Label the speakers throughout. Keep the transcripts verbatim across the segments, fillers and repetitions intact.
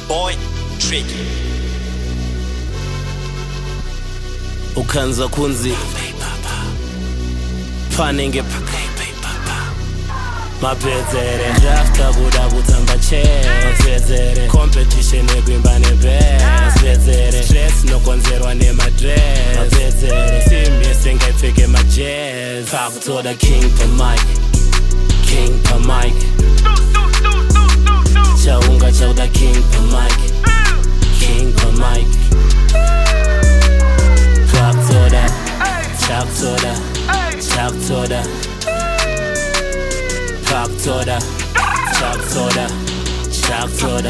Speaker 1: boy Tricky.
Speaker 2: Ukanza kunzi paninge mapedzere drafta kuda kutamba chess mapedzere competition yekwimba nebest mapedzere stress nokonzerwa nemadress mapedzere team yesengaipfeke majazz pakutoda king pa mic king pa mic chaunga chauda king pa mic king pa mic pakutoda chakutoda chakutoda Chop soda, chop soda, chop soda.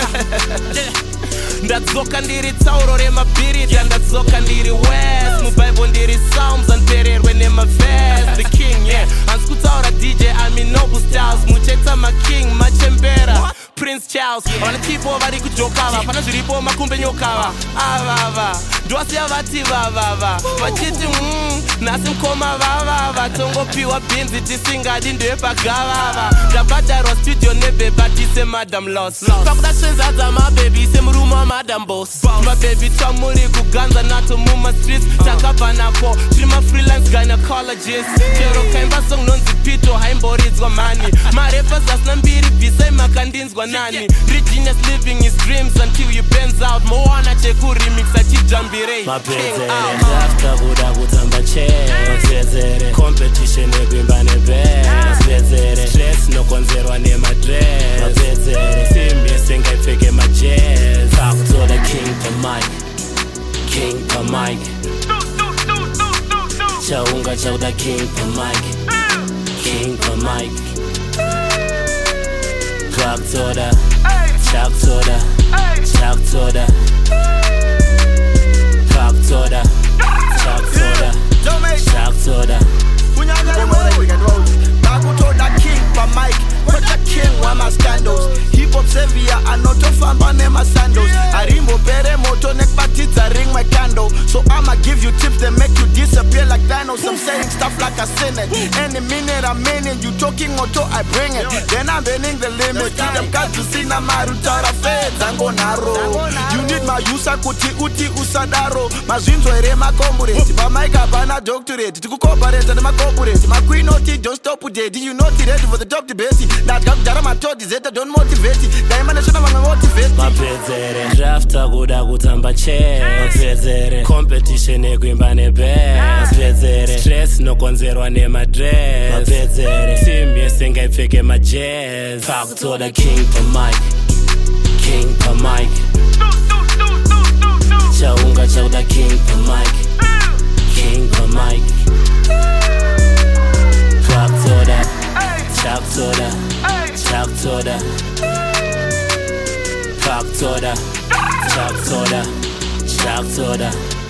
Speaker 2: Ndadzoka ndiri tauro remabhirita ndadzoka ndiri west mubible ndiri psalms antererwe nemavest the king yeah hansi kutaura D J I'm in noble styles mucheta making machembera Prince Charles vana tipo vari kujokava pana zviripo makumbe nyokava avava ndosiya vati vavava vachiti mm, nhasi mukoma vavava tongopiwa bhinzi tisingadi ndepagavava ndabhadharwa studio nebhebha tise madam loss pakuda svezadza mabhebi semurume wamadam boss mabhebi twamuri kuganza nato mumastreets takabva nako tiri mafreelance gynecologist chero kaimba song nonzi pito haimboridzwa mani marepas asina mbiri bvisai makandinzwa nani ndiri genius living his dreams until you bends out mowana chekuremix achijambirei mapedzere drafta kuda kutamba chess mapedzere competition yekwimba nebest mapedzere stress nokonzerwa nemadress mapedzere team yesengaipfeke majazz pakutoda king pa mic king pa mic chaunga chauda king pa mic king pa mic pakutoda chakutoda chakutoda Chop soda, chop soda, chop soda.
Speaker 3: Bakutoda king pa mic, kocha king wa ma scandals. Hip hop severe anotofamba nema sandals. Arimbo bere moto nekbatidza ring my candle. So I'ma give you tips that make you disappear like Thanos. I'm saying stuff like I seen it. Any minute I'm in it, you talking auto I bring it. Then I'm bending the limit. Give them guys to see na marutara feds ango naro. You need my user kuti uti usadaro. Mazvinzo ere makomburate. Ba mic abana doctorate. Tikucooperate nema corporate. My queen oti don't stop with it. You not ready for the top debate. That got jara my thought is it don't motivate. Gaimana shona mama motivate.
Speaker 2: Mapedzere drafta kuda kutamba chess. Mapedzere competition yekwimba nebest. Mapedzere stress nokonzerwa nemadress. Mapedzere team yesengaipfeke majazz. Pakutoda king pa mic king pa mic chaunga chauda king pa mic king pa mic pakutoda chakutoda chakutoda pakutoda chakutoda chakutoda